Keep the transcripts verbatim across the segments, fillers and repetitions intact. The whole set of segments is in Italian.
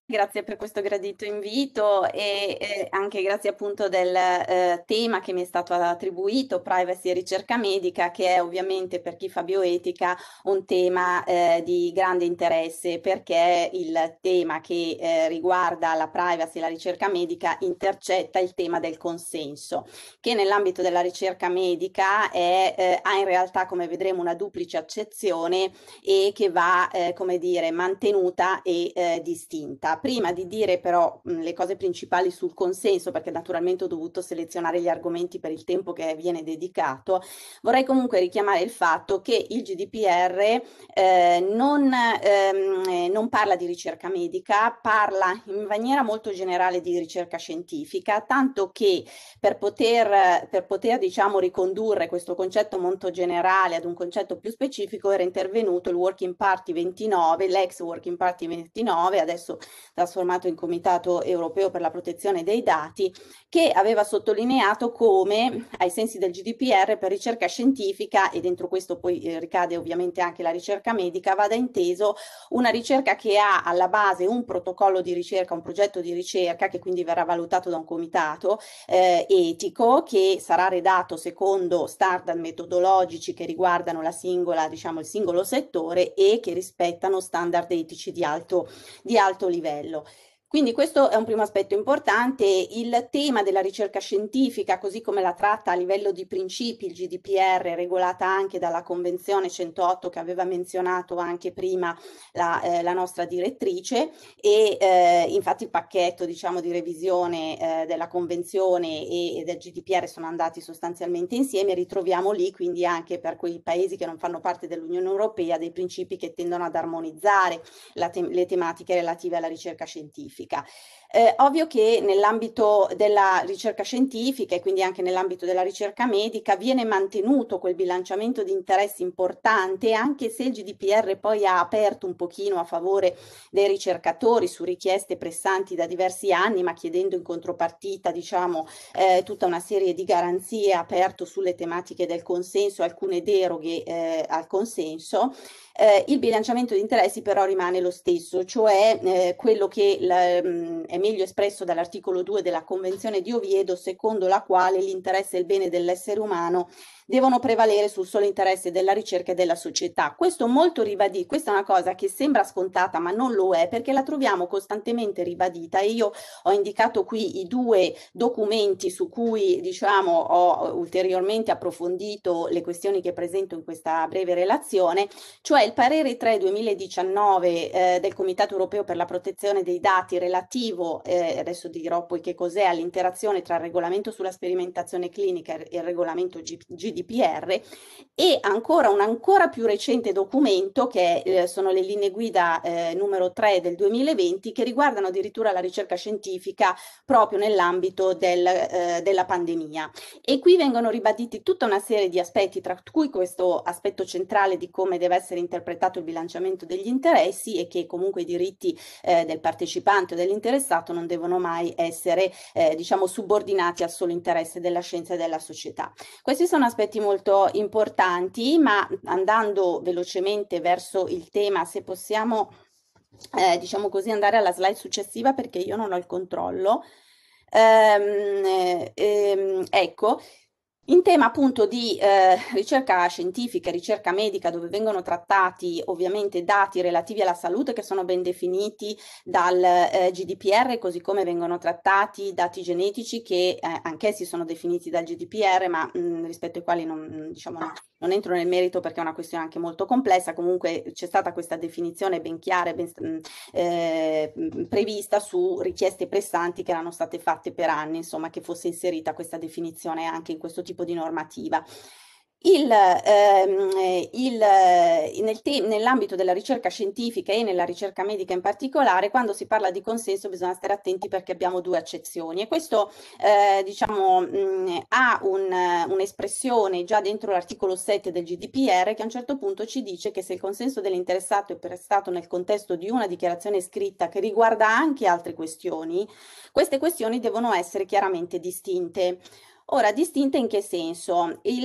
Grazie per questo gradito invito e eh, anche grazie appunto del eh, tema che mi è stato attribuito, privacy e ricerca medica, che è ovviamente per chi fa bioetica un tema eh, di grande interesse, perché il tema che eh, riguarda la privacy e la ricerca medica intercetta il tema del consenso, che nell'ambito della ricerca medica è, eh, ha in realtà, come vedremo, una duplice accezione e che va, eh, come dire, mantenuta e eh, distinta. Prima di dire però mh, le cose principali sul consenso, perché naturalmente ho dovuto selezionare gli argomenti per il tempo che viene dedicato, vorrei comunque richiamare il fatto che il G D P R eh, non, ehm, eh, non parla di ricerca medica, parla in maniera molto generale di ricerca scientifica, tanto che per poter, per poter diciamo, ricondurre questo concetto molto generale ad un concetto più specifico era intervenuto il Working Party ventinove, l'ex Working Party ventinove, adesso trasformato in Comitato Europeo per la protezione dei dati, che aveva sottolineato come ai sensi del G D P R per ricerca scientifica, e dentro questo poi eh, ricade ovviamente anche la ricerca medica, vada inteso una ricerca che ha alla base un protocollo di ricerca, un progetto di ricerca che quindi verrà valutato da un comitato eh, etico che sarà redatto secondo standard metodologici che riguardano la singola, diciamo, il singolo settore e che rispettano standard etici di alto, di alto livello. Quindi questo è un primo aspetto importante. Il tema della ricerca scientifica, così come la tratta a livello di principi il G D P R, regolata anche dalla Convenzione centootto che aveva menzionato anche prima la, eh, la nostra direttrice, e eh, infatti il pacchetto, diciamo, di revisione eh, della Convenzione e, e del G D P R sono andati sostanzialmente insieme. Ritroviamo lì quindi anche per quei paesi che non fanno parte dell'Unione Europea dei principi che tendono ad armonizzare te le tematiche relative alla ricerca scientifica. Eh, ovvio che nell'ambito della ricerca scientifica e quindi anche nell'ambito della ricerca medica viene mantenuto quel bilanciamento di interessi importante, anche se il G D P R poi ha aperto un pochino a favore dei ricercatori su richieste pressanti da diversi anni, ma chiedendo in contropartita, diciamo, eh, tutta una serie di garanzie, aperto sulle tematiche del consenso, alcune deroghe eh, al consenso. Eh, il bilanciamento di interessi però rimane lo stesso, cioè eh, quello che la, mh, è meglio espresso dall'articolo due della Convenzione di Oviedo, secondo la quale l'interesse e il bene dell'essere umano devono prevalere sul solo interesse della ricerca e della società. Questo molto ribadito, questa è una cosa che sembra scontata ma non lo è, perché la troviamo costantemente ribadita, e io ho indicato qui i due documenti su cui, diciamo, ho ulteriormente approfondito le questioni che presento in questa breve relazione, cioè il parere tre duemiladiciannove eh, del Comitato Europeo per la protezione dei dati relativo, eh, adesso dirò poi che cos'è, all'interazione tra il regolamento sulla sperimentazione clinica e il regolamento G D P R, e ancora un ancora più recente documento che eh, sono le linee guida eh, numero tre del duemilaventi, che riguardano addirittura la ricerca scientifica proprio nell'ambito del, eh, della pandemia. E qui vengono ribaditi tutta una serie di aspetti, tra cui questo aspetto centrale di come deve essere interpretato il bilanciamento degli interessi, e che comunque i diritti eh, del partecipante o dell'interessato non devono mai essere eh, diciamo subordinati al solo interesse della scienza e della società. Questi sono aspetti molto importanti, ma andando velocemente verso il tema, se possiamo eh, diciamo così andare alla slide successiva, perché io non ho il controllo. Ehm, ehm, ecco, in tema appunto di eh, ricerca scientifica, ricerca medica, dove vengono trattati ovviamente dati relativi alla salute che sono ben definiti dal eh, G D P R, così come vengono trattati dati genetici che eh, anch'essi sono definiti dal G D P R, ma mh, rispetto ai quali non, diciamo, no, non entro nel merito perché è una questione anche molto complessa. Comunque c'è stata questa definizione ben chiara e ben mh, eh, prevista su richieste pressanti che erano state fatte per anni, insomma, che fosse inserita questa definizione anche in questo tipo di normativa. Il, ehm, il, nel nell'ambito della ricerca scientifica e nella ricerca medica in particolare, quando si parla di consenso bisogna stare attenti, perché abbiamo due accezioni, e questo eh, diciamo, mh, ha un'espressione già dentro l'articolo sette del G D P R, che a un certo punto ci dice che se il consenso dell'interessato è prestato nel contesto di una dichiarazione scritta che riguarda anche altre questioni, queste questioni devono essere chiaramente distinte. Ora, distinte in che senso? Il,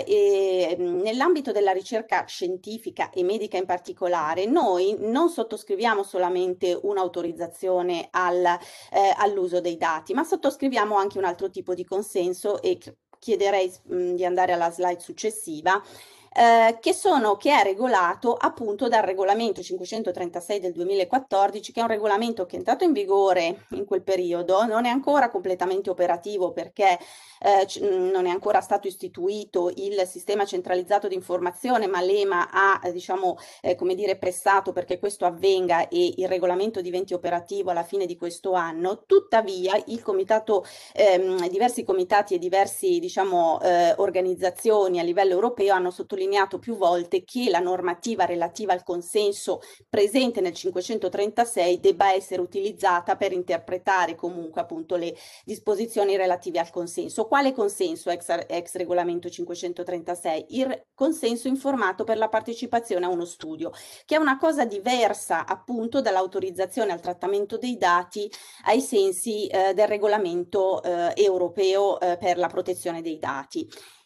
eh, nell'ambito della ricerca scientifica e medica in particolare, noi non sottoscriviamo solamente un'autorizzazione al, eh, all'uso dei dati, ma sottoscriviamo anche un altro tipo di consenso e chiederei mh, di andare alla slide successiva. Eh, che, sono, che è regolato appunto dal regolamento cinquecentotrentasei del duemilaquattordici, che è un regolamento che è entrato in vigore in quel periodo, non è ancora completamente operativo perché eh, non è ancora stato istituito il sistema centralizzato di informazione, ma l'E M A ha eh, diciamo, eh, come dire, pressato perché questo avvenga e il regolamento diventi operativo alla fine di questo anno. Tuttavia il comitato, ehm, diversi comitati e diverse diciamo, eh, organizzazioni a livello europeo hanno sottolineato più volte che la normativa relativa al consenso presente nel cinquecentotrentasei debba essere utilizzata per interpretare comunque appunto le disposizioni relative al consenso. Quale consenso ex, ex regolamento cinquecentotrentasei? Il consenso informato per la partecipazione a uno studio, che è una cosa diversa appunto dall'autorizzazione al trattamento dei dati ai sensi eh, del regolamento eh, europeo eh, per la protezione dei dati.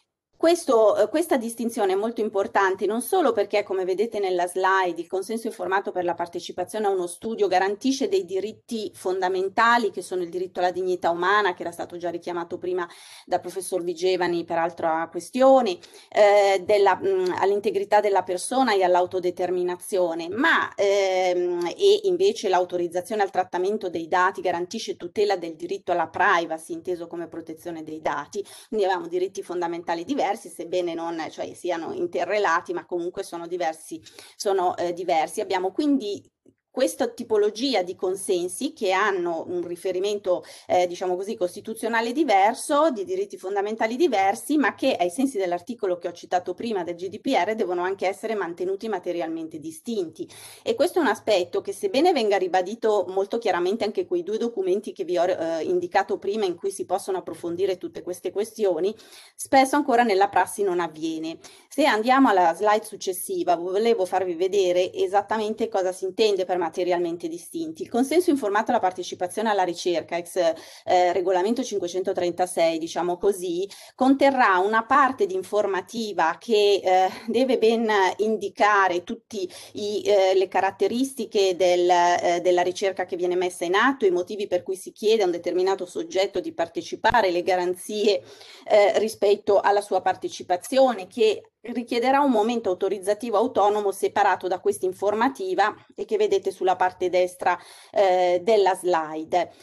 Questo, questa distinzione è molto importante non solo perché, come vedete nella slide, il consenso informato per la partecipazione a uno studio garantisce dei diritti fondamentali che sono il diritto alla dignità umana, che era stato già richiamato prima dal professor Vigevani per altra questione, eh, all'integrità della persona e all'autodeterminazione, ma ehm, e invece l'autorizzazione al trattamento dei dati garantisce tutela del diritto alla privacy, inteso come protezione dei dati, quindi avevamo diritti fondamentali diversi, sebbene non cioè, siano interrelati, ma comunque sono diversi. Sono, eh, diversi. Abbiamo quindi questa tipologia di consensi che hanno un riferimento, eh, diciamo così, costituzionale diverso, di diritti fondamentali diversi, ma che ai sensi dell'articolo che ho citato prima del G D P R devono anche essere mantenuti materialmente distinti. E questo è un aspetto che, sebbene venga ribadito molto chiaramente anche quei due documenti che vi ho eh, indicato prima, in cui si possono approfondire tutte queste questioni, spesso ancora nella prassi non avviene. Se andiamo alla slide successiva, volevo farvi vedere esattamente cosa si intende per materialmente distinti. Il consenso informato alla partecipazione alla ricerca, ex eh, regolamento cinquecentotrentasei, diciamo così, conterrà una parte di informativa che eh, deve ben indicare tutte eh, le caratteristiche del, eh, della ricerca che viene messa in atto, i motivi per cui si chiede a un determinato soggetto di partecipare, le garanzie eh, rispetto alla sua partecipazione, che richiederà un momento autorizzativo autonomo separato da questa informativa e che vedete sulla parte destra eh, della slide.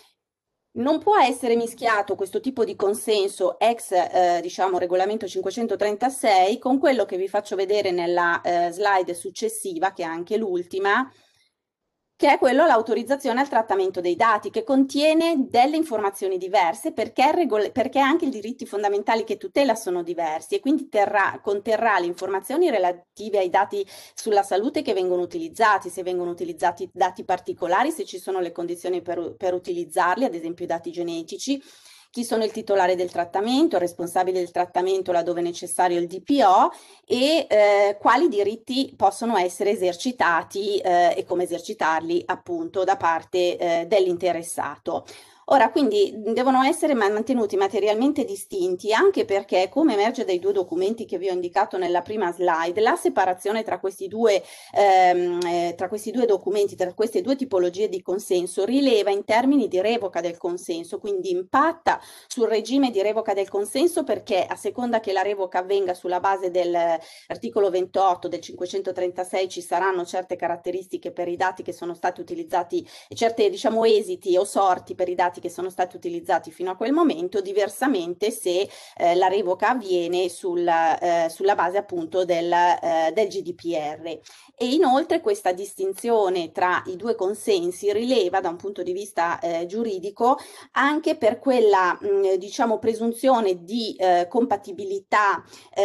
Non può essere mischiato questo tipo di consenso ex eh, diciamo regolamento cinquecentotrentasei con quello che vi faccio vedere nella eh, slide successiva, che è anche l'ultima, che è quello all'autorizzazione al trattamento dei dati, che contiene delle informazioni diverse perché, perché anche i diritti fondamentali che tutela sono diversi e quindi terrà, conterrà le informazioni relative ai dati sulla salute che vengono utilizzati, se vengono utilizzati dati particolari, se ci sono le condizioni per, per utilizzarli, ad esempio i dati genetici, chi sono il titolare del trattamento, il responsabile del trattamento laddove necessario il D P O e eh, quali diritti possono essere esercitati eh, e come esercitarli appunto da parte eh, dell'interessato. Ora, quindi devono essere mantenuti materialmente distinti anche perché, come emerge dai due documenti che vi ho indicato nella prima slide, la separazione tra questi due, ehm, eh, tra questi due documenti, tra queste due tipologie di consenso, rileva in termini di revoca del consenso, quindi impatta sul regime di revoca del consenso perché a seconda che la revoca avvenga sulla base dell'articolo ventotto del cinquecentotrentasei ci saranno certe caratteristiche per i dati che sono stati utilizzati, certe diciamo esiti o sorti per i dati che sono stati utilizzati fino a quel momento, diversamente se eh, la revoca avviene sulla, eh, sulla base appunto del, eh, del G D P R. E inoltre questa distinzione tra i due consensi rileva da un punto di vista eh, giuridico anche per quella mh, diciamo presunzione di eh, compatibilità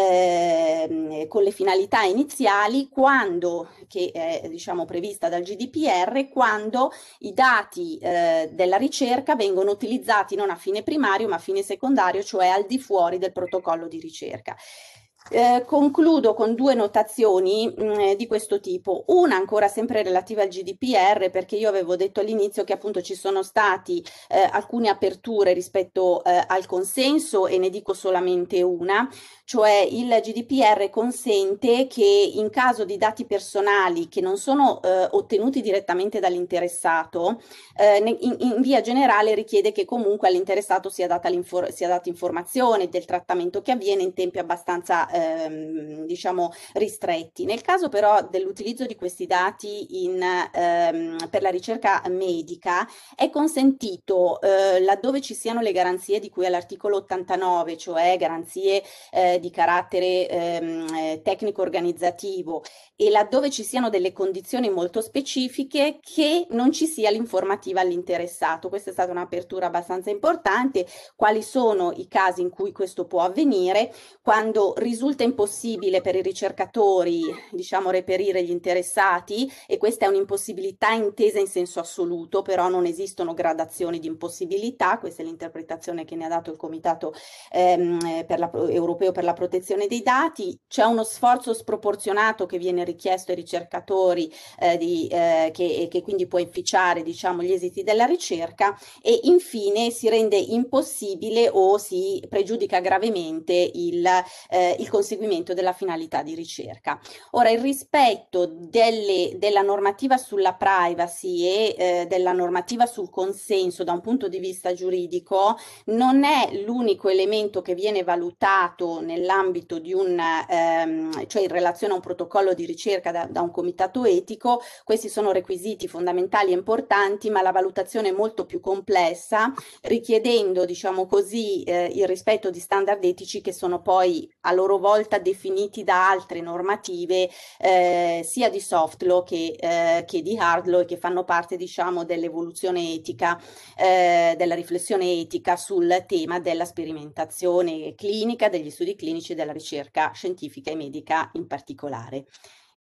eh, con le finalità iniziali quando, che è diciamo prevista dal G D P R, quando i dati eh, della ricerca vengono utilizzati non a fine primario ma a fine secondario, cioè al di fuori del protocollo di ricerca. Eh, concludo con due notazioni mh, di questo tipo. Una ancora sempre relativa al G D P R, perché io avevo detto all'inizio che appunto ci sono stati eh, alcune aperture rispetto eh, al consenso e ne dico solamente una, cioè il G D P R consente che in caso di dati personali che non sono eh, ottenuti direttamente dall'interessato, eh, ne- in, in via generale richiede che comunque all'interessato sia data, l'infor- sia data informazione del trattamento che avviene in tempi abbastanza ehm, diciamo ristretti. Nel caso però dell'utilizzo di questi dati in, ehm, per la ricerca medica è consentito eh, laddove ci siano le garanzie di cui all'articolo ottantanove, cioè garanzie eh, di carattere ehm, eh, tecnico-organizzativo e laddove ci siano delle condizioni molto specifiche che non ci sia l'informativa all'interessato. Questa è stata un'apertura abbastanza importante. Quali sono i casi in cui questo può avvenire? Quando risulta impossibile per i ricercatori, diciamo, reperire gli interessati, e questa è un'impossibilità intesa in senso assoluto, però non esistono gradazioni di impossibilità, questa è l'interpretazione che ne ha dato il Comitato ehm, per la, europeo per la protezione dei dati. C'è uno sforzo sproporzionato che viene richiesto ai ricercatori eh, di, eh, che, che quindi può inficiare, diciamo, gli esiti della ricerca, e infine si rende impossibile o si pregiudica gravemente il, eh, il conseguimento della finalità di ricerca. Ora, il rispetto delle, della normativa sulla privacy e eh, della normativa sul consenso da un punto di vista giuridico non è l'unico elemento che viene valutato nell'ambito di un, ehm, cioè in relazione a un protocollo di ricerca da, da un comitato etico. Questi sono requisiti fondamentali e importanti, ma la valutazione è molto più complessa, richiedendo, diciamo così, eh, il rispetto di standard etici che sono poi a loro volta definiti da altre normative, eh, sia di soft law che, eh, che di hard law, e che fanno parte, diciamo, dell'evoluzione etica, eh, della riflessione etica sul tema della sperimentazione clinica, degli studi clinici e della ricerca scientifica e medica in particolare.